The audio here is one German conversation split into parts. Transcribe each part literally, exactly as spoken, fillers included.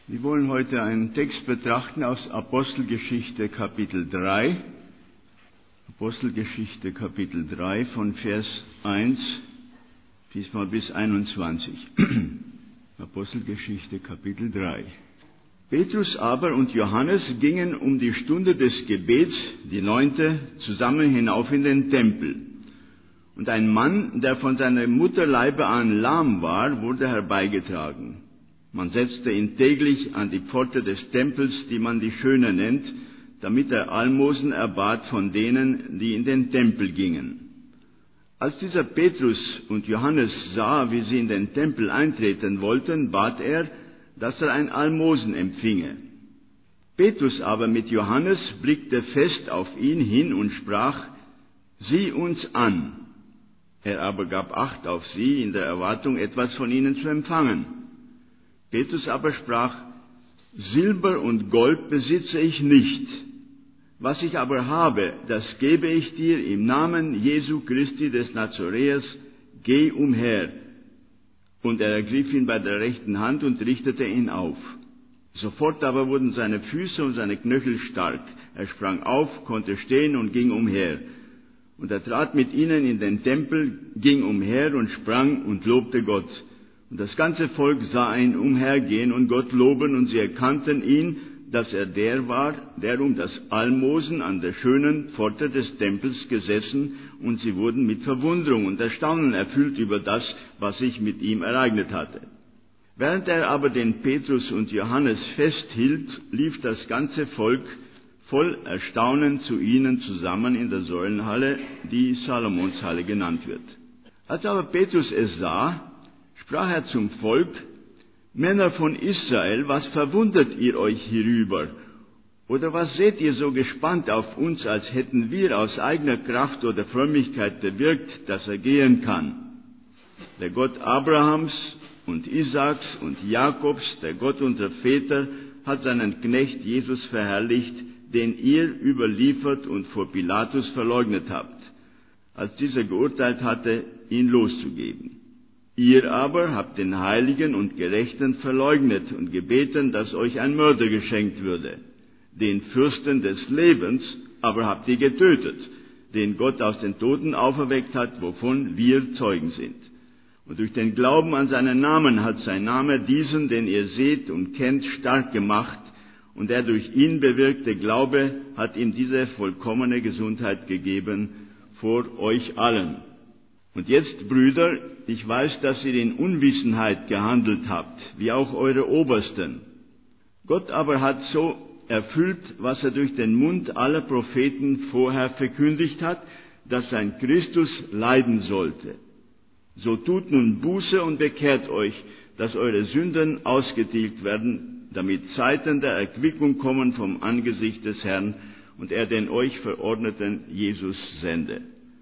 Wir wollen heute einen Text betrachten aus Apostelgeschichte Kapitel drei. Apostelgeschichte Kapitel drei von Vers eins diesmal bis einundzwanzig. Apostelgeschichte Kapitel drei. Petrus aber und Johannes gingen um die Stunde des Gebets, die neunte, zusammen hinauf in den Tempel. Und ein Mann, der von seiner Mutterleibe an lahm war, wurde herbeigetragen. Man setzte ihn täglich an die Pforte des Tempels, die man die Schöne nennt, damit er Almosen erbat von denen, die in den Tempel gingen. Als dieser Petrus und Johannes sah, wie sie in den Tempel eintreten wollten, bat er, dass er ein Almosen empfinge. Petrus aber mit Johannes blickte fest auf ihn hin und sprach: Sieh uns an. Er aber gab Acht auf sie, in der Erwartung, etwas von ihnen zu empfangen. Petrus aber sprach: Silber und Gold besitze ich nicht. Was ich aber habe, das gebe ich dir im Namen Jesu Christi des Nazaräers, geh umher. Und er ergriff ihn bei der rechten Hand und richtete ihn auf. Sofort aber wurden seine Füße und seine Knöchel stark. Er sprang auf, konnte stehen und ging umher. Und er trat mit ihnen in den Tempel, ging umher und sprang und lobte Gott. Und das ganze Volk sah ihn umhergehen und Gott loben, und sie erkannten ihn, dass er der war, der um das Almosen an der schönen Pforte des Tempels gesessen, und sie wurden mit Verwunderung und Erstaunen erfüllt über das, was sich mit ihm ereignet hatte. Während er aber den Petrus und Johannes festhielt, lief das ganze Volk voll Erstaunen zu ihnen zusammen in der Säulenhalle, die Salomonshalle genannt wird. Als aber Petrus es sah, sprach er zum Volk: Männer von Israel, was verwundert ihr euch hierüber? Oder was seht ihr so gespannt auf uns, als hätten wir aus eigener Kraft oder Frömmigkeit bewirkt, dass er gehen kann? Der Gott Abrahams und Isaaks und Jakobs, der Gott unserer Väter, hat seinen Knecht Jesus verherrlicht, den ihr überliefert und vor Pilatus verleugnet habt, als dieser geurteilt hatte, ihn loszugeben. Ihr aber habt den Heiligen und Gerechten verleugnet und gebeten, dass euch ein Mörder geschenkt würde. Den Fürsten des Lebens aber habt ihr getötet, den Gott aus den Toten auferweckt hat, wovon wir Zeugen sind. Und durch den Glauben an seinen Namen hat sein Name diesen, den ihr seht und kennt, stark gemacht, und der durch ihn bewirkte Glaube hat ihm diese vollkommene Gesundheit gegeben vor euch allen. Und jetzt, Brüder, ich weiß, dass ihr in Unwissenheit gehandelt habt, wie auch eure Obersten. Gott aber hat so erfüllt, was er durch den Mund aller Propheten vorher verkündigt hat, dass sein Christus leiden sollte. So tut nun Buße und bekehrt euch, dass eure Sünden ausgetilgt werden, damit Zeiten der Erquickung kommen vom Angesicht des Herrn und er den euch verordneten Jesus sende.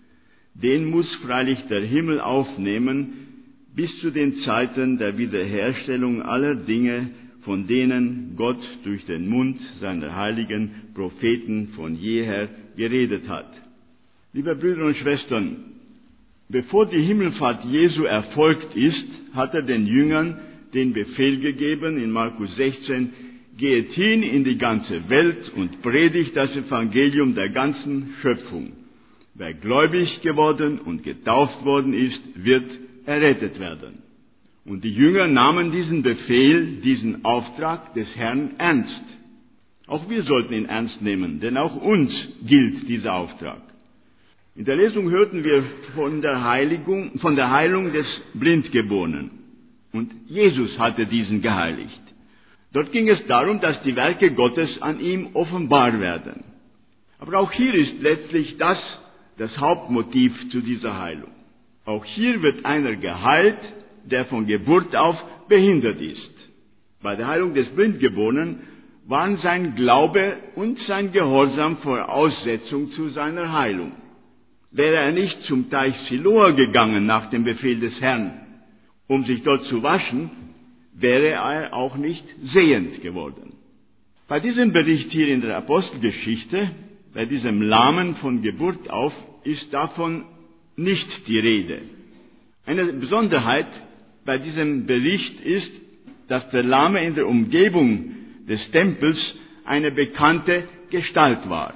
Den muss freilich der Himmel aufnehmen, bis zu den Zeiten der Wiederherstellung aller Dinge, von denen Gott durch den Mund seiner heiligen Propheten von jeher geredet hat. Liebe Brüder und Schwestern, bevor die Himmelfahrt Jesu erfolgt ist, hat er den Jüngern den Befehl gegeben in Markus sechzehn, geht hin in die ganze Welt und predigt das Evangelium der ganzen Schöpfung. Wer gläubig geworden und getauft worden ist, wird errettet werden. Und die Jünger nahmen diesen Befehl, diesen Auftrag des Herrn ernst. Auch wir sollten ihn ernst nehmen, denn auch uns gilt dieser Auftrag. In der Lesung hörten wir von der Heiligung, von der Heilung des Blindgeborenen. Und Jesus hatte diesen geheiligt. Dort ging es darum, dass die Werke Gottes an ihm offenbar werden. Aber auch hier ist letztlich das das Hauptmotiv zu dieser Heilung. Auch hier wird einer geheilt, der von Geburt auf behindert ist. Bei der Heilung des Blindgeborenen waren sein Glaube und sein Gehorsam Voraussetzung zu seiner Heilung. Wäre er nicht zum Teich Siloa gegangen nach dem Befehl des Herrn, um sich dort zu waschen, wäre er auch nicht sehend geworden. Bei diesem Bericht hier in der Apostelgeschichte, bei diesem Lahmen von Geburt auf, ist davon nicht die Rede. Eine Besonderheit bei diesem Bericht ist, dass der Lahme in der Umgebung des Tempels eine bekannte Gestalt war.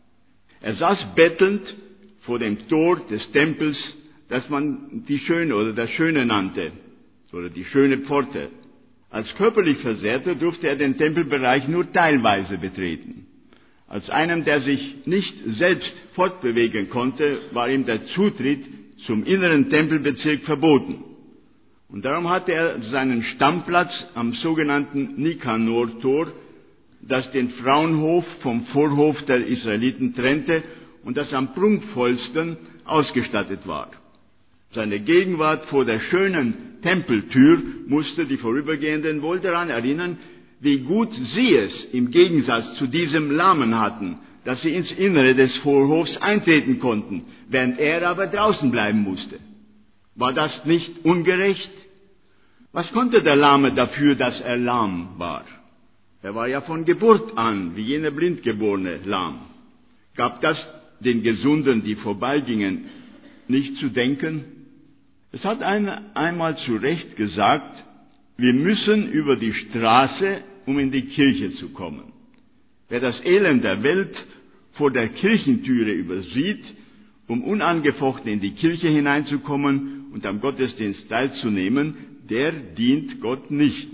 Er saß bettelnd vor dem Tor des Tempels, das man die Schöne oder das Schöne nannte, oder die schöne Pforte. Als körperlich Versehrter durfte er den Tempelbereich nur teilweise betreten. Als einem, der sich nicht selbst fortbewegen konnte, war ihm der Zutritt zum inneren Tempelbezirk verboten. Und darum hatte er seinen Stammplatz am sogenannten Nikanor-Tor, das den Frauenhof vom Vorhof der Israeliten trennte und das am prunkvollsten ausgestattet war. Seine Gegenwart vor der schönen Tempeltür musste die Vorübergehenden wohl daran erinnern, wie gut sie es im Gegensatz zu diesem Lahmen hatten, dass sie ins Innere des Vorhofs eintreten konnten, während er aber draußen bleiben musste. War das nicht ungerecht? Was konnte der Lahme dafür, dass er lahm war? Er war ja von Geburt an, wie jener Blindgeborene, lahm. Gab das den Gesunden, die vorbeigingen, nicht zu denken? Es hat einer einmal zu Recht gesagt, wir müssen über die Straße, um in die Kirche zu kommen. Wer das Elend der Welt vor der Kirchentüre übersieht, um unangefochten in die Kirche hineinzukommen und am Gottesdienst teilzunehmen, der dient Gott nicht.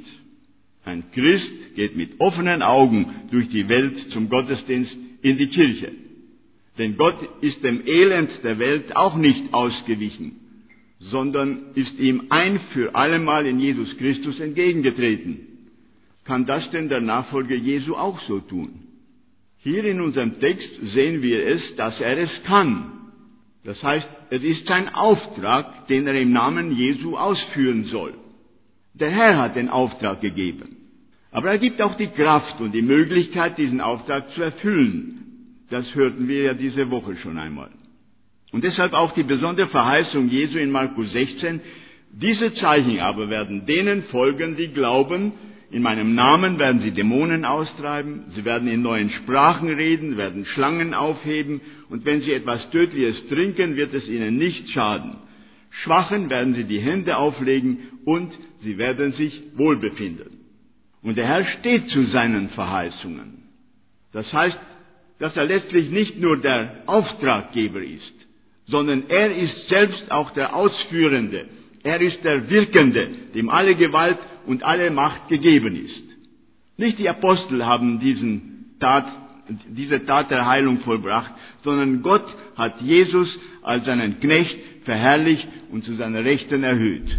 Ein Christ geht mit offenen Augen durch die Welt zum Gottesdienst in die Kirche. Denn Gott ist dem Elend der Welt auch nicht ausgewichen, sondern ist ihm ein für allemal in Jesus Christus entgegengetreten. Kann das denn der Nachfolger Jesu auch so tun? Hier in unserem Text sehen wir es, dass er es kann. Das heißt, es ist sein Auftrag, den er im Namen Jesu ausführen soll. Der Herr hat den Auftrag gegeben. Aber er gibt auch die Kraft und die Möglichkeit, diesen Auftrag zu erfüllen. Das hörten wir ja diese Woche schon einmal. Und deshalb auch die besondere Verheißung Jesu in Markus sechzehn. Diese Zeichen aber werden denen folgen, die glauben. In meinem Namen werden sie Dämonen austreiben, sie werden in neuen Sprachen reden, werden Schlangen aufheben und wenn sie etwas Tödliches trinken, wird es ihnen nicht schaden. Schwachen werden sie die Hände auflegen und sie werden sich wohlbefinden. Und der Herr steht zu seinen Verheißungen. Das heißt, dass er letztlich nicht nur der Auftraggeber ist, sondern er ist selbst auch der Ausführende. Er ist der Wirkende, dem alle Gewalt und alle Macht gegeben ist. Nicht die Apostel haben diesen Tat, diese Tat der Heilung vollbracht, sondern Gott hat Jesus als seinen Knecht verherrlicht und zu seiner Rechten erhöht.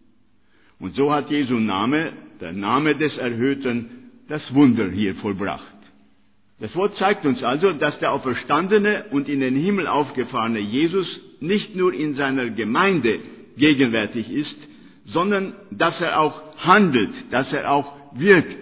Und so hat Jesu Name, der Name des Erhöhten, das Wunder hier vollbracht. Das Wort zeigt uns also, dass der auferstandene und in den Himmel aufgefahrene Jesus nicht nur in seiner Gemeinde gegenwärtig ist, sondern dass er auch handelt, dass er auch wirkt,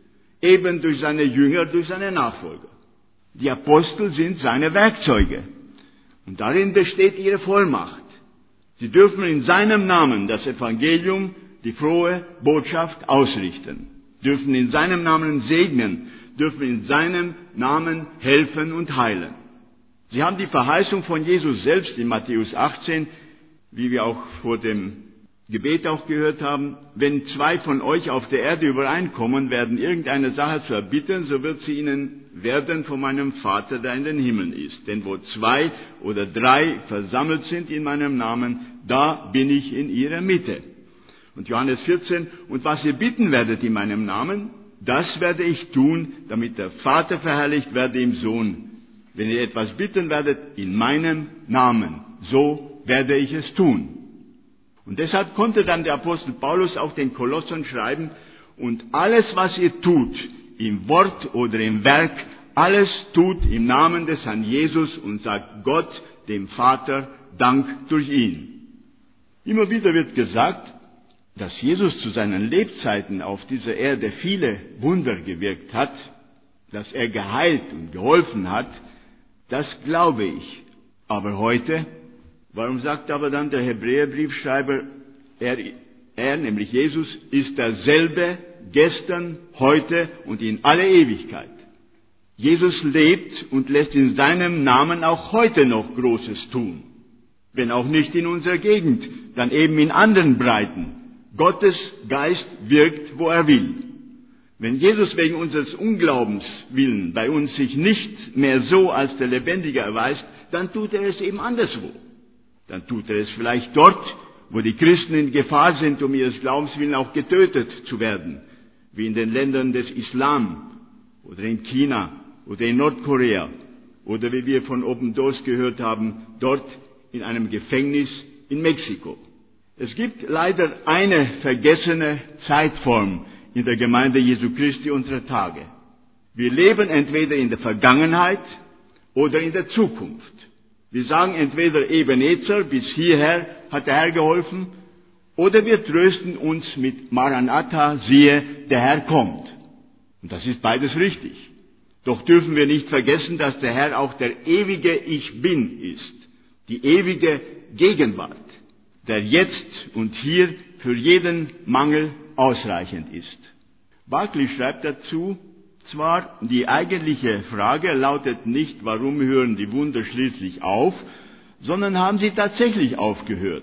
eben durch seine Jünger, durch seine Nachfolger. Die Apostel sind seine Werkzeuge und darin besteht ihre Vollmacht. Sie dürfen in seinem Namen das Evangelium, die frohe Botschaft ausrichten, dürfen in seinem Namen segnen, dürfen in seinem Namen helfen und heilen. Sie haben die Verheißung von Jesus selbst in Matthäus achtzehn, wie wir auch vor dem Gebet auch gehört haben, wenn zwei von euch auf der Erde übereinkommen, werden irgendeine Sache zu erbitten, so wird sie ihnen werden von meinem Vater, der in den Himmeln ist. Denn wo zwei oder drei versammelt sind in meinem Namen, da bin ich in ihrer Mitte. Und Johannes vierzehn, und was ihr bitten werdet in meinem Namen, das werde ich tun, damit der Vater verherrlicht werde im Sohn. Wenn ihr etwas bitten werdet in meinem Namen, so werde ich es tun. Und deshalb konnte dann der Apostel Paulus auch den Kolossern schreiben, und alles, was ihr tut, im Wort oder im Werk, alles tut im Namen des Herrn Jesus und sagt Gott, dem Vater, Dank durch ihn. Immer wieder wird gesagt, dass Jesus zu seinen Lebzeiten auf dieser Erde viele Wunder gewirkt hat, dass er geheilt und geholfen hat, das glaube ich. Aber heute, warum sagt aber dann der Hebräerbriefschreiber, er, er, nämlich Jesus, ist derselbe gestern, heute und in alle Ewigkeit. Jesus lebt und lässt in seinem Namen auch heute noch Großes tun. Wenn auch nicht in unserer Gegend, dann eben in anderen Breiten. Gottes Geist wirkt, wo er will. Wenn Jesus wegen unseres Unglaubens willen bei uns sich nicht mehr so als der Lebendige erweist, dann tut er es eben anderswo. Dann tut er es vielleicht dort, wo die Christen in Gefahr sind, um ihres Glaubens willen auch getötet zu werden, wie in den Ländern des Islam oder in China oder in Nordkorea oder wie wir von Open Doors gehört haben, dort in einem Gefängnis in Mexiko. Es gibt leider eine vergessene Zeitform in der Gemeinde Jesu Christi unserer Tage. Wir leben entweder in der Vergangenheit oder in der Zukunft. Wir sagen entweder Ebenezer, bis hierher hat der Herr geholfen, oder wir trösten uns mit Maranatha, siehe, der Herr kommt. Und das ist beides richtig. Doch dürfen wir nicht vergessen, dass der Herr auch der ewige Ich Bin ist, die ewige Gegenwart, der jetzt und hier für jeden Mangel ausreichend ist. Barclay schreibt dazu, zwar, die eigentliche Frage lautet nicht, warum hören die Wunder schließlich auf, sondern haben sie tatsächlich aufgehört.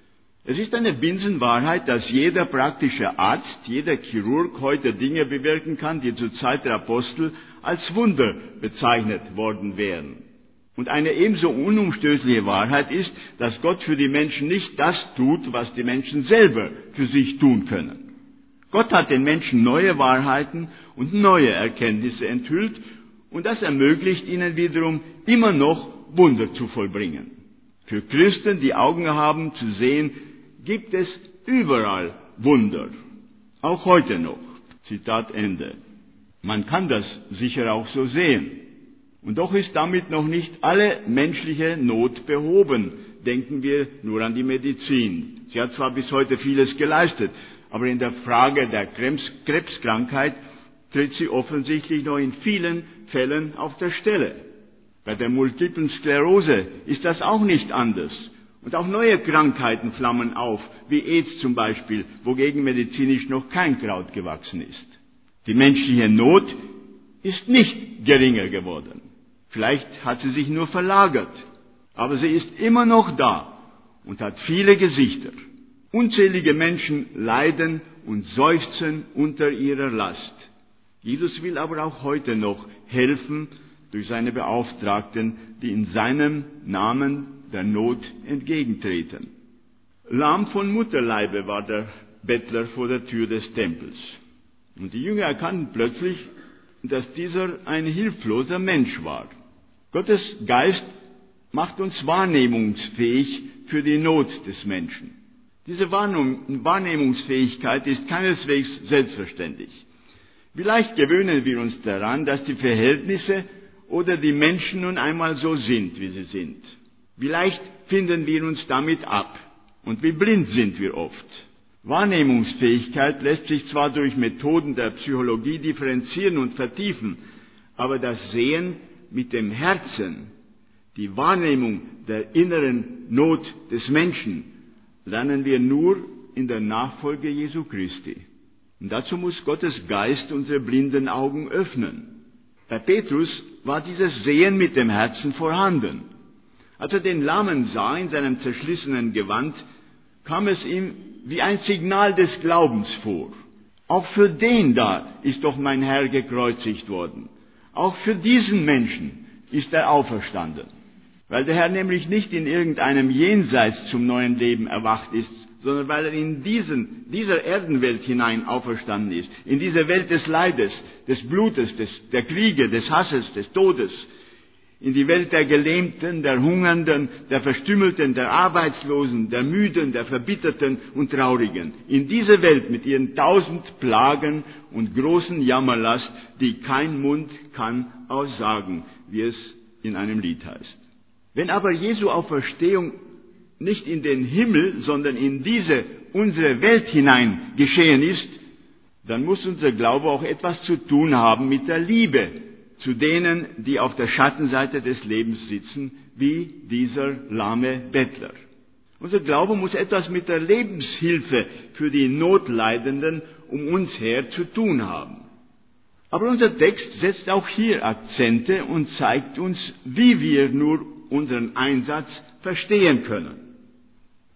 Es ist eine Binsenwahrheit, dass jeder praktische Arzt, jeder Chirurg heute Dinge bewirken kann, die zur Zeit der Apostel als Wunder bezeichnet worden wären. Und eine ebenso unumstößliche Wahrheit ist, dass Gott für die Menschen nicht das tut, was die Menschen selber für sich tun können. Gott hat den Menschen neue Wahrheiten und neue Erkenntnisse enthüllt, und das ermöglicht ihnen wiederum immer noch Wunder zu vollbringen. Für Christen, die Augen haben zu sehen, gibt es überall Wunder. Auch heute noch. Zitat Ende. Man kann das sicher auch so sehen. Und doch ist damit noch nicht alle menschliche Not behoben. Denken wir nur an die Medizin. Sie hat zwar bis heute vieles geleistet, aber in der Frage der Krebskrankheit tritt sie offensichtlich noch in vielen Fällen auf der Stelle. Bei der multiplen Sklerose ist das auch nicht anders. Und auch neue Krankheiten flammen auf, wie AIDS zum Beispiel, wogegen medizinisch noch kein Kraut gewachsen ist. Die menschliche Not ist nicht geringer geworden. Vielleicht hat sie sich nur verlagert, aber sie ist immer noch da und hat viele Gesichter. Unzählige Menschen leiden und seufzen unter ihrer Last. Jesus will aber auch heute noch helfen durch seine Beauftragten, die in seinem Namen der Not entgegentreten. Lahm von Mutterleibe war der Bettler vor der Tür des Tempels. Und die Jünger erkannten plötzlich, dass dieser ein hilfloser Mensch war. Gottes Geist macht uns wahrnehmungsfähig für die Not des Menschen. Diese Wahrnehmungsfähigkeit ist keineswegs selbstverständlich. Vielleicht gewöhnen wir uns daran, dass die Verhältnisse oder die Menschen nun einmal so sind, wie sie sind. Vielleicht finden wir uns damit ab. Und wie blind sind wir oft. Wahrnehmungsfähigkeit lässt sich zwar durch Methoden der Psychologie differenzieren und vertiefen, aber das Sehen mit dem Herzen, die Wahrnehmung der inneren Not des Menschen, lernen wir nur in der Nachfolge Jesu Christi. Und dazu muss Gottes Geist unsere blinden Augen öffnen. Bei Petrus war dieses Sehen mit dem Herzen vorhanden. Als er den Lahmen sah in seinem zerschlissenen Gewand, kam es ihm wie ein Signal des Glaubens vor. Auch für den da ist doch mein Herr gekreuzigt worden. Auch für diesen Menschen ist er auferstanden. Weil der Herr nämlich nicht in irgendeinem Jenseits zum neuen Leben erwacht ist, sondern weil er in diesen, dieser Erdenwelt hinein auferstanden ist. In diese Welt des Leides, des Blutes, des, der Kriege, des Hasses, des Todes. In die Welt der Gelähmten, der Hungernden, der Verstümmelten, der Arbeitslosen, der Müden, der Verbitterten und Traurigen. In diese Welt mit ihren tausend Plagen und großen Jammerlast, die kein Mund kann aussagen, wie es in einem Lied heißt. Wenn aber Jesu Auferstehung nicht in den Himmel, sondern in diese, unsere Welt hinein geschehen ist, dann muss unser Glaube auch etwas zu tun haben mit der Liebe zu denen, die auf der Schattenseite des Lebens sitzen, wie dieser lahme Bettler. Unser Glaube muss etwas mit der Lebenshilfe für die Notleidenden um uns her zu tun haben. Aber unser Text setzt auch hier Akzente und zeigt uns, wie wir nur unseren Einsatz verstehen können.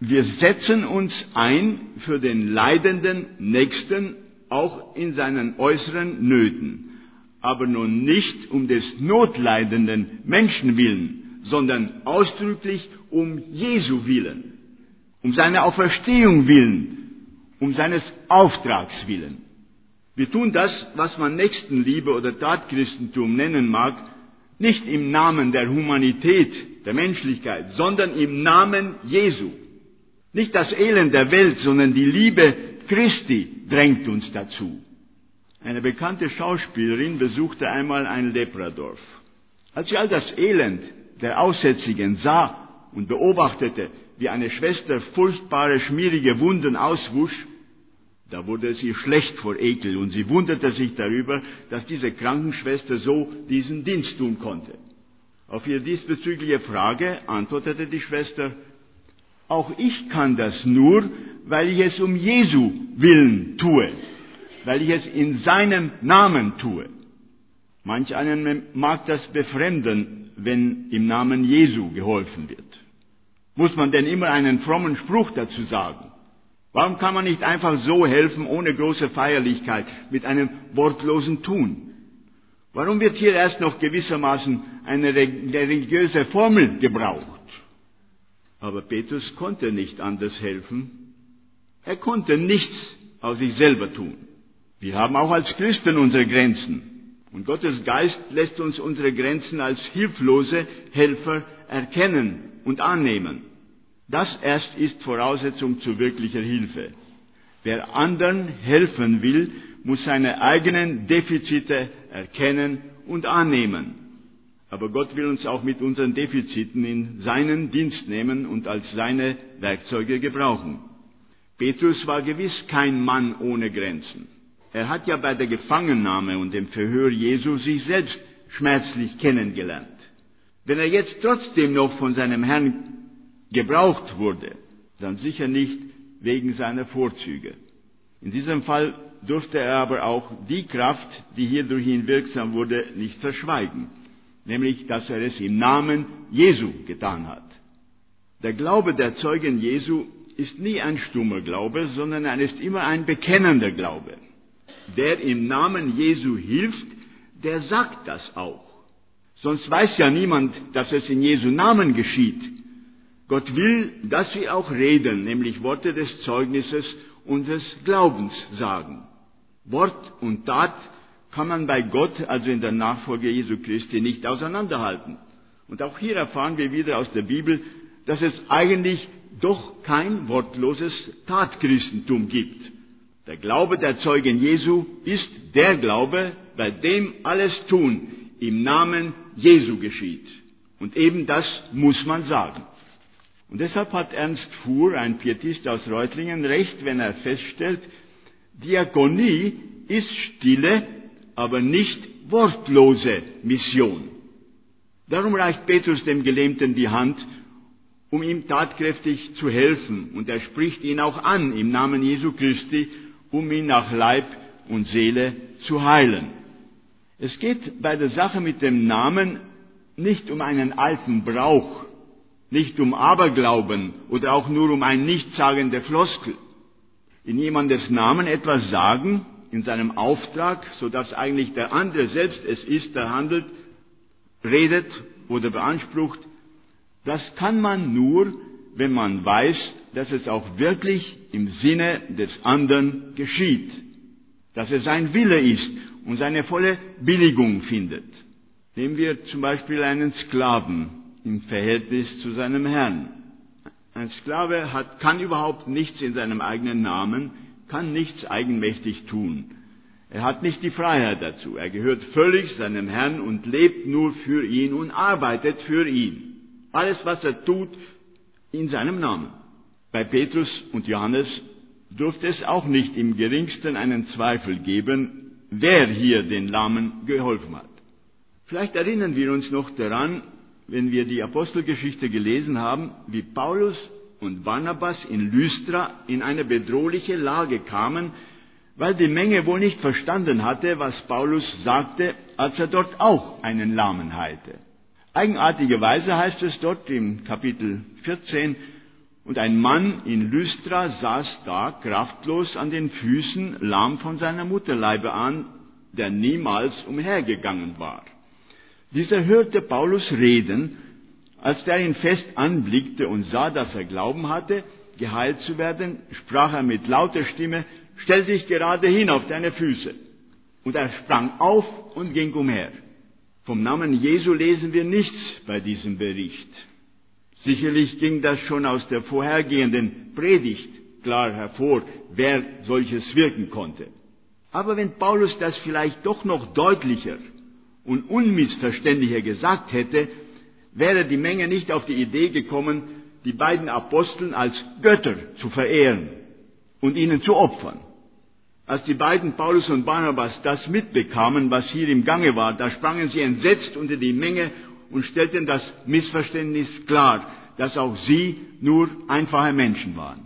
Wir setzen uns ein für den leidenden Nächsten, auch in seinen äußeren Nöten, aber nun nicht um des notleidenden Menschen willen, sondern ausdrücklich um Jesu willen, um seine Auferstehung willen, um seines Auftrags willen. Wir tun das, was man Nächstenliebe oder Tatchristentum nennen mag, nicht im Namen der Humanität, der Menschlichkeit, sondern im Namen Jesu. Nicht das Elend der Welt, sondern die Liebe Christi drängt uns dazu. Eine bekannte Schauspielerin besuchte einmal ein Lepradorf. Als sie all das Elend der Aussätzigen sah und beobachtete, wie eine Schwester furchtbare, schmierige Wunden auswusch, da wurde es ihr schlecht vor Ekel und sie wunderte sich darüber, dass diese Krankenschwester so diesen Dienst tun konnte. Auf ihre diesbezügliche Frage antwortete die Schwester: Auch ich kann das nur, weil ich es um Jesu willen tue, weil ich es in seinem Namen tue. Manch einen mag das befremden, wenn im Namen Jesu geholfen wird. Muss man denn immer einen frommen Spruch dazu sagen? Warum kann man nicht einfach so helfen, ohne große Feierlichkeit, mit einem wortlosen Tun? Warum wird hier erst noch gewissermaßen eine religiöse Formel gebraucht? Aber Petrus konnte nicht anders helfen. Er konnte nichts aus sich selber tun. Wir haben auch als Christen unsere Grenzen. Und Gottes Geist lässt uns unsere Grenzen als hilflose Helfer erkennen und annehmen. Das erst ist Voraussetzung zu wirklicher Hilfe. Wer anderen helfen will, muss seine eigenen Defizite erkennen und annehmen. Aber Gott will uns auch mit unseren Defiziten in seinen Dienst nehmen und als seine Werkzeuge gebrauchen. Petrus war gewiss kein Mann ohne Grenzen. Er hat ja bei der Gefangennahme und dem Verhör Jesu sich selbst schmerzlich kennengelernt. Wenn er jetzt trotzdem noch von seinem Herrn gebraucht wurde, dann sicher nicht wegen seiner Vorzüge. In diesem Fall durfte er aber auch die Kraft, die hier durch ihn wirksam wurde, nicht verschweigen, nämlich, dass er es im Namen Jesu getan hat. Der Glaube der Zeugen Jesu ist nie ein stummer Glaube, sondern er ist immer ein bekennender Glaube. Wer im Namen Jesu hilft, der sagt das auch. Sonst weiß ja niemand, dass es in Jesu Namen geschieht. Gott will, dass wir auch reden, nämlich Worte des Zeugnisses und des Glaubens sagen. Wort und Tat kann man bei Gott, also in der Nachfolge Jesu Christi, nicht auseinanderhalten. Und auch hier erfahren wir wieder aus der Bibel, dass es eigentlich doch kein wortloses Tatchristentum gibt. Der Glaube der Zeugen Jesu ist der Glaube, bei dem alles Tun im Namen Jesu geschieht. Und eben das muss man sagen. Und deshalb hat Ernst Fuhr, ein Pietist aus Reutlingen, recht, wenn er feststellt, Diakonie ist stille, aber nicht wortlose Mission. Darum reicht Petrus dem Gelähmten die Hand, um ihm tatkräftig zu helfen. Und er spricht ihn auch an im Namen Jesu Christi, um ihn nach Leib und Seele zu heilen. Es geht bei der Sache mit dem Namen nicht um einen alten Brauch, nicht um Aberglauben oder auch nur um ein nichtssagende Floskel. In jemandes Namen etwas sagen, in seinem Auftrag, so dass eigentlich der andere selbst es ist, der handelt, redet oder beansprucht, das kann man nur, wenn man weiß, dass es auch wirklich im Sinne des anderen geschieht, dass es sein Wille ist und seine volle Billigung findet. Nehmen wir zum Beispiel einen Sklaven im Verhältnis zu seinem Herrn. Ein Sklave hat, kann überhaupt nichts in seinem eigenen Namen, kann nichts eigenmächtig tun. Er hat nicht die Freiheit dazu. Er gehört völlig seinem Herrn und lebt nur für ihn und arbeitet für ihn. Alles, was er tut, in seinem Namen. Bei Petrus und Johannes durfte es auch nicht im geringsten einen Zweifel geben, wer hier den Lahmen geholfen hat. Vielleicht erinnern wir uns noch daran, wenn wir die Apostelgeschichte gelesen haben, wie Paulus und Barnabas in Lystra in eine bedrohliche Lage kamen, weil die Menge wohl nicht verstanden hatte, was Paulus sagte, als er dort auch einen Lahmen heilte. Eigenartigerweise heißt es dort im Kapitel vierzehn, Und ein Mann in Lystra saß da, kraftlos an den Füßen, lahm von seiner Mutterleibe an, der niemals umhergegangen war. Dieser hörte Paulus reden. Als der ihn fest anblickte und sah, dass er Glauben hatte, geheilt zu werden, sprach er mit lauter Stimme: Stell dich gerade hin auf deine Füße. Und er sprang auf und ging umher. Vom Namen Jesu lesen wir nichts bei diesem Bericht. Sicherlich ging das schon aus der vorhergehenden Predigt klar hervor, wer solches wirken konnte. Aber wenn Paulus das vielleicht doch noch deutlicher und unmissverständlicher gesagt hätte, wäre die Menge nicht auf die Idee gekommen, die beiden Aposteln als Götter zu verehren und ihnen zu opfern. Als die beiden, Paulus und Barnabas, das mitbekamen, was hier im Gange war, da sprangen sie entsetzt unter die Menge und stellten das Missverständnis klar, dass auch sie nur einfache Menschen waren.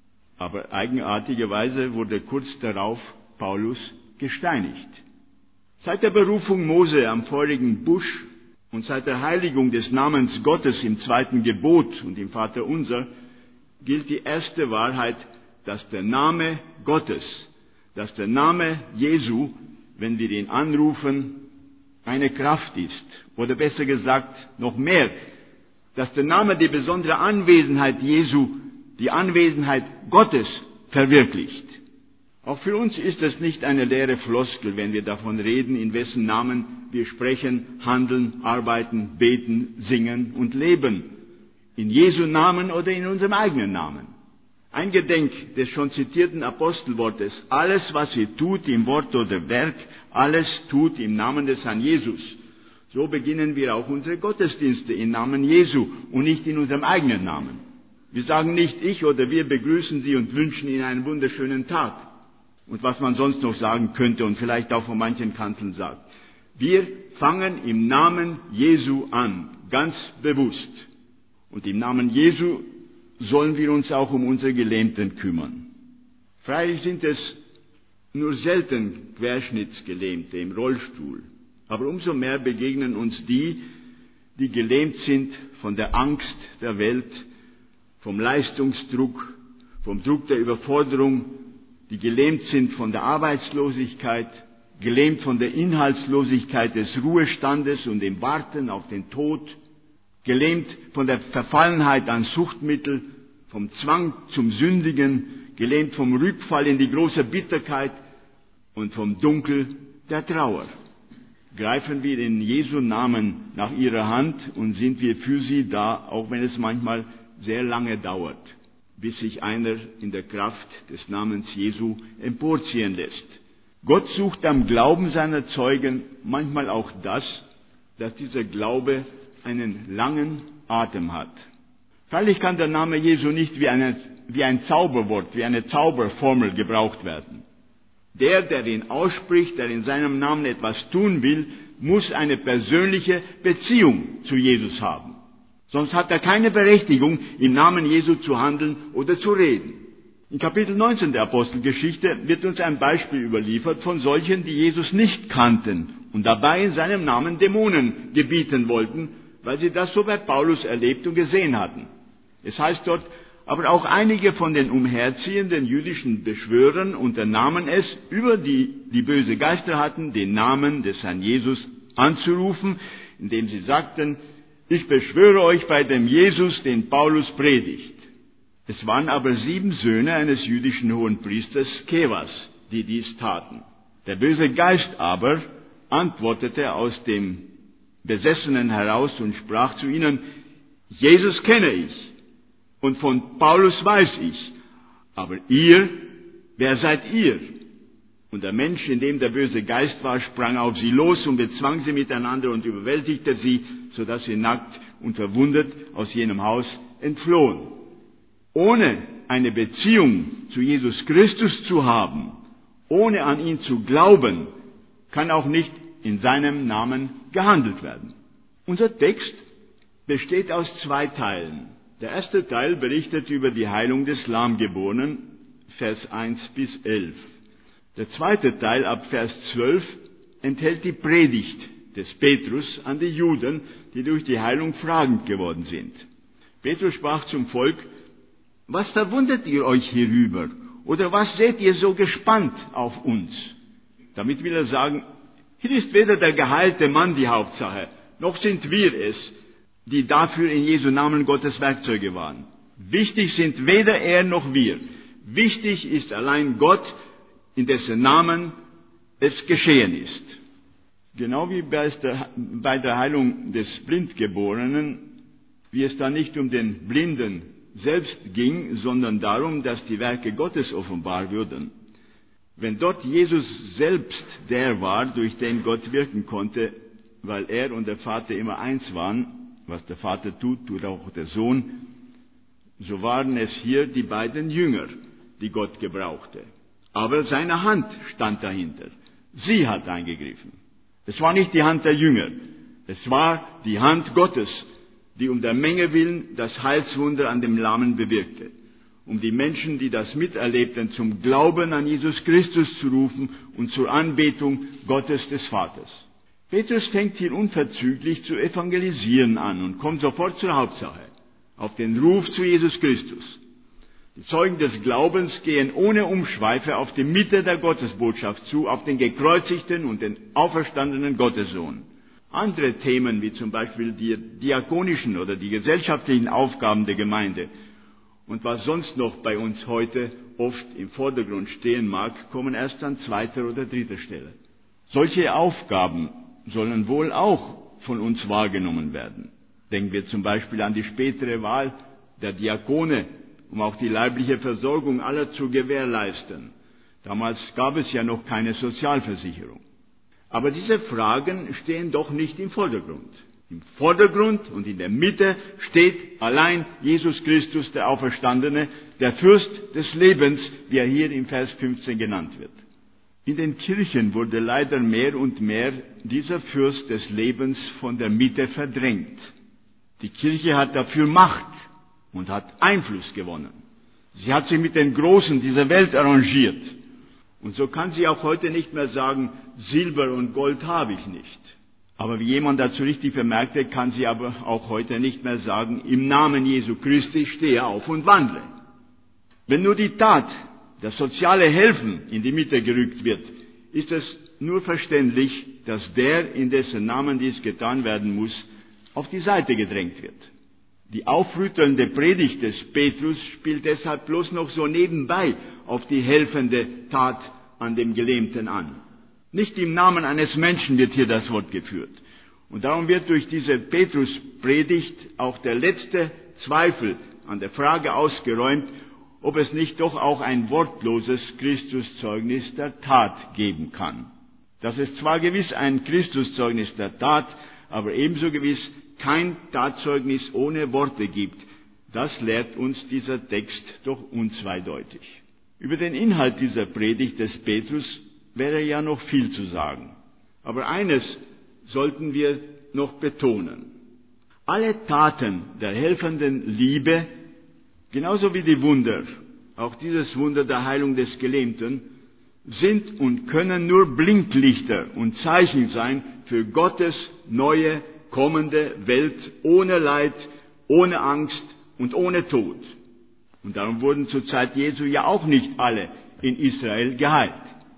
Aber eigenartigerweise wurde kurz darauf Paulus gesteinigt. Seit der Berufung Mose am feurigen Busch und seit der Heiligung des Namens Gottes im zweiten Gebot und im Vaterunser gilt die erste Wahrheit, dass der Name Gottes, dass der Name Jesu, wenn wir ihn anrufen, eine Kraft ist. Oder besser gesagt, noch mehr, dass der Name die besondere Anwesenheit Jesu, die Anwesenheit Gottes verwirklicht. Auch für uns ist es nicht eine leere Floskel, wenn wir davon reden, in wessen Namen wir sprechen, handeln, arbeiten, beten, singen und leben. In Jesu Namen oder in unserem eigenen Namen. Eingedenk des schon zitierten Apostelwortes: Alles, was ihr tut im Wort oder Werk, alles tut im Namen des Herrn Jesus. So beginnen wir auch unsere Gottesdienste im Namen Jesu und nicht in unserem eigenen Namen. Wir sagen nicht ich oder wir begrüßen Sie und wünschen Ihnen einen wunderschönen Tag. Und was man sonst noch sagen könnte und vielleicht auch von manchen Kanzeln sagt. Wir fangen im Namen Jesu an, ganz bewusst. Und im Namen Jesu sollen wir uns auch um unsere Gelähmten kümmern. Freilich sind es nur selten Querschnittsgelähmte im Rollstuhl. Aber umso mehr begegnen uns die, die gelähmt sind von der Angst der Welt, vom Leistungsdruck, vom Druck der Überforderung, die gelähmt sind von der Arbeitslosigkeit, gelähmt von der Inhaltslosigkeit des Ruhestandes und dem Warten auf den Tod, gelähmt von der Verfallenheit an Suchtmittel, vom Zwang zum Sündigen, gelähmt vom Rückfall in die große Bitterkeit und vom Dunkel der Trauer. Greifen wir in Jesu Namen nach ihrer Hand und sind wir für sie da, auch wenn es manchmal sehr lange dauert, bis sich einer in der Kraft des Namens Jesu emporziehen lässt. Gott sucht am Glauben seiner Zeugen manchmal auch das, dass dieser Glaube einen langen Atem hat. Freilich kann der Name Jesu nicht wie, eine, wie ein Zauberwort, wie eine Zauberformel gebraucht werden. Der, der ihn ausspricht, der in seinem Namen etwas tun will, muss eine persönliche Beziehung zu Jesus haben. Sonst hat er keine Berechtigung, im Namen Jesu zu handeln oder zu reden. In Kapitel neunzehn der Apostelgeschichte wird uns ein Beispiel überliefert von solchen, die Jesus nicht kannten und dabei in seinem Namen Dämonen gebieten wollten, weil sie das so bei Paulus erlebt und gesehen hatten. Es heißt dort: Aber auch einige von den umherziehenden jüdischen Beschwörern unternahmen es, über die, die böse Geister hatten, den Namen des Herrn Jesus anzurufen, indem sie sagten: Ich beschwöre euch bei dem Jesus, den Paulus predigt. Es waren aber sieben Söhne eines jüdischen Hohenpriesters Skevas, die dies taten. Der böse Geist aber antwortete aus dem Besessenen heraus und sprach zu ihnen: Jesus kenne ich und von Paulus weiß ich, aber ihr, wer seid ihr? Und der Mensch, in dem der böse Geist war, sprang auf sie los und bezwang sie miteinander und überwältigte sie, sodass sie nackt und verwundet aus jenem Haus entflohen. Ohne eine Beziehung zu Jesus Christus zu haben, ohne an ihn zu glauben, kann auch nicht in seinem Namen gehandelt werden. Unser Text besteht aus zwei Teilen. Der erste Teil berichtet über die Heilung des Lahmgeborenen, Vers eins bis elf. Der zweite Teil ab Vers zwölf enthält die Predigt des Petrus an die Juden, die durch die Heilung fragend geworden sind. Petrus sprach zum Volk: Was verwundert ihr euch hierüber? Oder was seht ihr so gespannt auf uns? Damit will er sagen, hier ist weder der geheilte Mann die Hauptsache, noch sind wir es, die dafür in Jesu Namen Gottes Werkzeuge waren. Wichtig sind weder er noch wir. Wichtig ist allein Gott, in dessen Namen es geschehen ist. Genau wie bei der Heilung des Blindgeborenen, wie es da nicht um den Blinden selbst ging, sondern darum, dass die Werke Gottes offenbar würden. Wenn dort Jesus selbst der war, durch den Gott wirken konnte, weil er und der Vater immer eins waren, was der Vater tut, tut auch der Sohn, so waren es hier die beiden Jünger, die Gott gebrauchte. Aber seine Hand stand dahinter. Sie hat eingegriffen. Es war nicht die Hand der Jünger, es war die Hand Gottes, die um der Menge willen das Heilswunder an dem Lahmen bewirkte, um die Menschen, die das miterlebten, zum Glauben an Jesus Christus zu rufen und zur Anbetung Gottes des Vaters. Petrus fängt hier unverzüglich zu evangelisieren an und kommt sofort zur Hauptsache, auf den Ruf zu Jesus Christus. Die Zeugen des Glaubens gehen ohne Umschweife auf die Mitte der Gottesbotschaft zu, auf den gekreuzigten und den auferstandenen Gottessohn. Andere Themen, wie zum Beispiel die diakonischen oder die gesellschaftlichen Aufgaben der Gemeinde und was sonst noch bei uns heute oft im Vordergrund stehen mag, kommen erst an zweiter oder dritter Stelle. Solche Aufgaben sollen wohl auch von uns wahrgenommen werden. Denken wir zum Beispiel an die spätere Wahl der Diakone, um auch die leibliche Versorgung aller zu gewährleisten. Damals gab es ja noch keine Sozialversicherung. Aber diese Fragen stehen doch nicht im Vordergrund. Im Vordergrund und in der Mitte steht allein Jesus Christus, der Auferstandene, der Fürst des Lebens, wie er hier im Vers fünfzehn genannt wird. In den Kirchen wurde leider mehr und mehr dieser Fürst des Lebens von der Mitte verdrängt. Die Kirche hat dafür Macht und hat Einfluss gewonnen. Sie hat sich mit den Großen dieser Welt arrangiert. Und so kann sie auch heute nicht mehr sagen, Silber und Gold habe ich nicht. Aber wie jemand dazu richtig vermerkte, kann sie aber auch heute nicht mehr sagen, im Namen Jesu Christi stehe auf und wandle. Wenn nur die Tat, das soziale Helfen in die Mitte gerückt wird, ist es nur verständlich, dass der, in dessen Namen dies getan werden muss, auf die Seite gedrängt wird. Die aufrüttelnde Predigt des Petrus spielt deshalb bloß noch so nebenbei auf die helfende Tat an dem Gelähmten an. Nicht im Namen eines Menschen wird hier das Wort geführt. Und darum wird durch diese Petrus-Predigt auch der letzte Zweifel an der Frage ausgeräumt, ob es nicht doch auch ein wortloses Christuszeugnis der Tat geben kann. Dass es zwar gewiss ein Christuszeugnis der Tat, aber ebenso gewiss kein Tatzeugnis ohne Worte gibt, das lehrt uns dieser Text doch unzweideutig. Über den Inhalt dieser Predigt des Petrus wäre ja noch viel zu sagen. Aber eines sollten wir noch betonen. Alle Taten der helfenden Liebe, genauso wie die Wunder, auch dieses Wunder der Heilung des Gelähmten, sind und können nur Blinklichter und Zeichen sein für Gottes neue, kommende Welt ohne Leid, ohne Angst und ohne Tod. Und darum wurden zur Zeit Jesu ja auch nicht alle in Israel geheilt.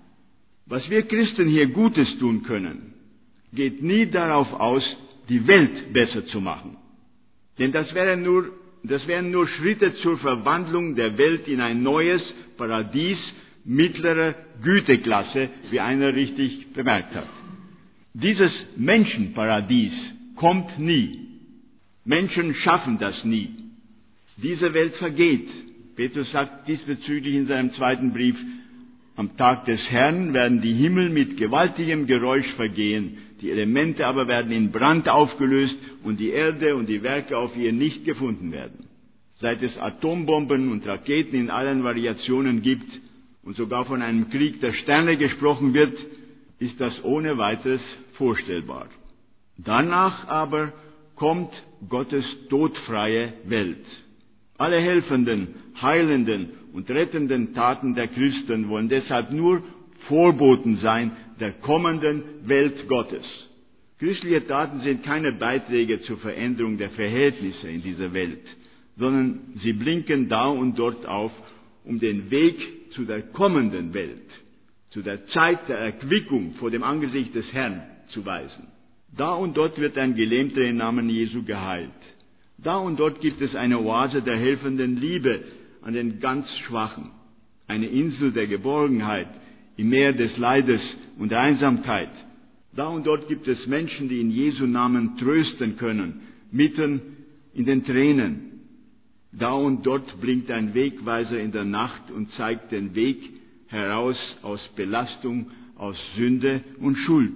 Was wir Christen hier Gutes tun können, geht nie darauf aus, die Welt besser zu machen. Denn das wären nur, das wären nur Schritte zur Verwandlung der Welt in ein neues Paradies mittlerer Güteklasse, wie einer richtig bemerkt hat. Dieses Menschenparadies kommt nie. Menschen schaffen das nie. Diese Welt vergeht. Petrus sagt diesbezüglich in seinem zweiten Brief, am Tag des Herrn werden die Himmel mit gewaltigem Geräusch vergehen, die Elemente aber werden in Brand aufgelöst und die Erde und die Werke auf ihr nicht gefunden werden. Seit es Atombomben und Raketen in allen Variationen gibt und sogar von einem Krieg der Sterne gesprochen wird, ist das ohne weiteres vorstellbar. Danach aber kommt Gottes todfreie Welt. Alle helfenden, heilenden und rettenden Taten der Christen wollen deshalb nur Vorboten sein der kommenden Welt Gottes. Christliche Taten sind keine Beiträge zur Veränderung der Verhältnisse in dieser Welt, sondern sie blinken da und dort auf, um den Weg zu der kommenden Welt, zu der Zeit der Erquickung vor dem Angesicht des Herrn zu weisen. Da und dort wird ein Gelähmter im Namen Jesu geheilt. Da und dort gibt es eine Oase der helfenden Liebe an den ganz Schwachen, eine Insel der Geborgenheit im Meer des Leides und der Einsamkeit. Da und dort gibt es Menschen, die in Jesu Namen trösten können, mitten in den Tränen. Da und dort blinkt ein Wegweiser in der Nacht und zeigt den Weg heraus aus Belastung, aus Sünde und Schuld.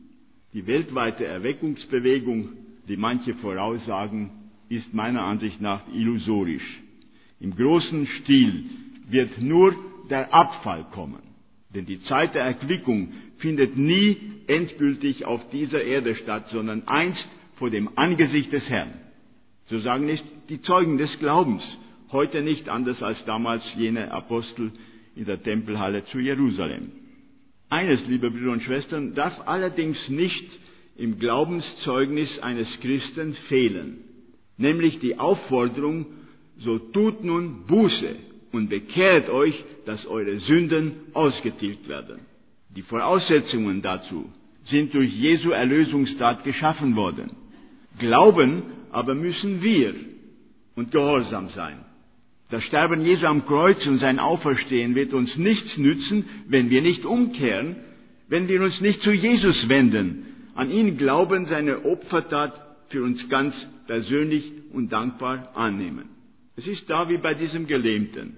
Die weltweite Erweckungsbewegung, die manche voraussagen, ist meiner Ansicht nach illusorisch. Im großen Stil wird nur der Abfall kommen, denn die Zeit der Erquickung findet nie endgültig auf dieser Erde statt, sondern einst vor dem Angesicht des Herrn. So sagen es die Zeugen des Glaubens, heute nicht anders als damals jene Apostel in der Tempelhalle zu Jerusalem. Eines, liebe Brüder und Schwestern, darf allerdings nicht im Glaubenszeugnis eines Christen fehlen, nämlich die Aufforderung, so tut nun Buße und bekehrt euch, dass eure Sünden ausgetilgt werden. Die Voraussetzungen dazu sind durch Jesu Erlösungstat geschaffen worden. Glauben aber müssen wir und gehorsam sein. Das Sterben Jesu am Kreuz und sein Auferstehen wird uns nichts nützen, wenn wir nicht umkehren, wenn wir uns nicht zu Jesus wenden, an ihn glauben, seine Opfertat für uns ganz persönlich und dankbar annehmen. Es ist da wie bei diesem Gelähmten.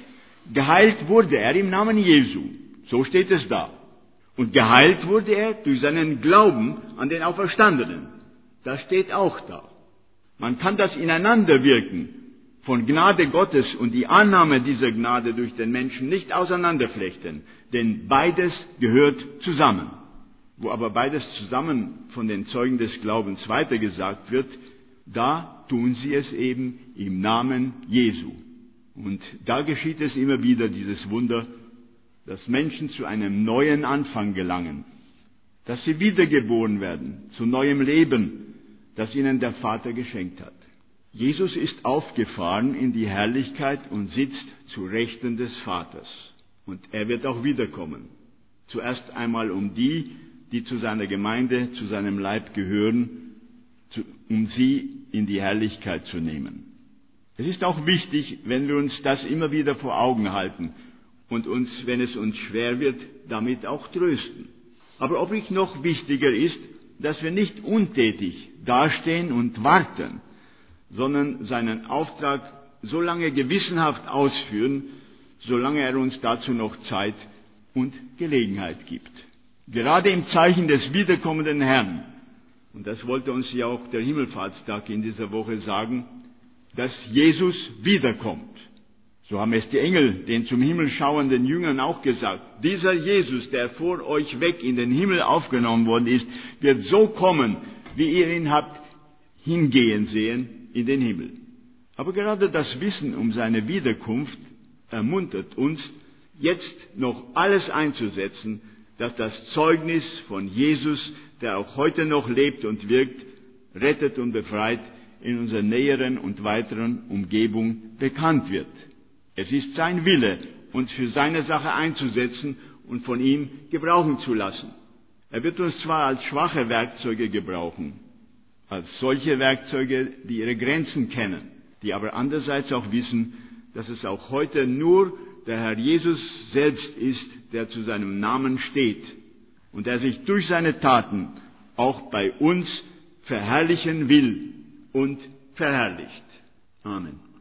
Geheilt wurde er im Namen Jesu, so steht es da. Und geheilt wurde er durch seinen Glauben an den Auferstandenen. Das steht auch da. Man kann das Ineinanderwirken von Gnade Gottes und die Annahme dieser Gnade durch den Menschen nicht auseinanderflechten, denn beides gehört zusammen. Wo aber beides zusammen von den Zeugen des Glaubens weitergesagt wird, da tun sie es eben im Namen Jesu. Und da geschieht es immer wieder, dieses Wunder, dass Menschen zu einem neuen Anfang gelangen, dass sie wiedergeboren werden, zu neuem Leben, das ihnen der Vater geschenkt hat. Jesus ist aufgefahren in die Herrlichkeit und sitzt zu Rechten des Vaters. Und er wird auch wiederkommen. Zuerst einmal um die, die zu seiner Gemeinde, zu seinem Leib gehören, um sie in die Herrlichkeit zu nehmen. Es ist auch wichtig, wenn wir uns das immer wieder vor Augen halten und uns, wenn es uns schwer wird, damit auch trösten. Aber ob nicht noch wichtiger ist, dass wir nicht untätig dastehen und warten, sondern seinen Auftrag so lange gewissenhaft ausführen, solange er uns dazu noch Zeit und Gelegenheit gibt. Gerade im Zeichen des wiederkommenden Herrn, und das wollte uns ja auch der Himmelfahrtstag in dieser Woche sagen, dass Jesus wiederkommt. So haben es die Engel den zum Himmel schauenden Jüngern auch gesagt. Dieser Jesus, der vor euch weg in den Himmel aufgenommen worden ist, wird so kommen, wie ihr ihn habt hingehen sehen in den Himmel. Aber gerade das Wissen um seine Wiederkunft ermuntert uns, jetzt noch alles einzusetzen, dass das Zeugnis von Jesus, der auch heute noch lebt und wirkt, rettet und befreit, in unserer näheren und weiteren Umgebung bekannt wird. Es ist sein Wille, uns für seine Sache einzusetzen und von ihm gebrauchen zu lassen. Er wird uns zwar als schwache Werkzeuge gebrauchen, als solche Werkzeuge, die ihre Grenzen kennen, die aber andererseits auch wissen, dass es auch heute nur der Herr Jesus selbst ist, der zu seinem Namen steht und der sich durch seine Taten auch bei uns verherrlichen will und verherrlicht. Amen.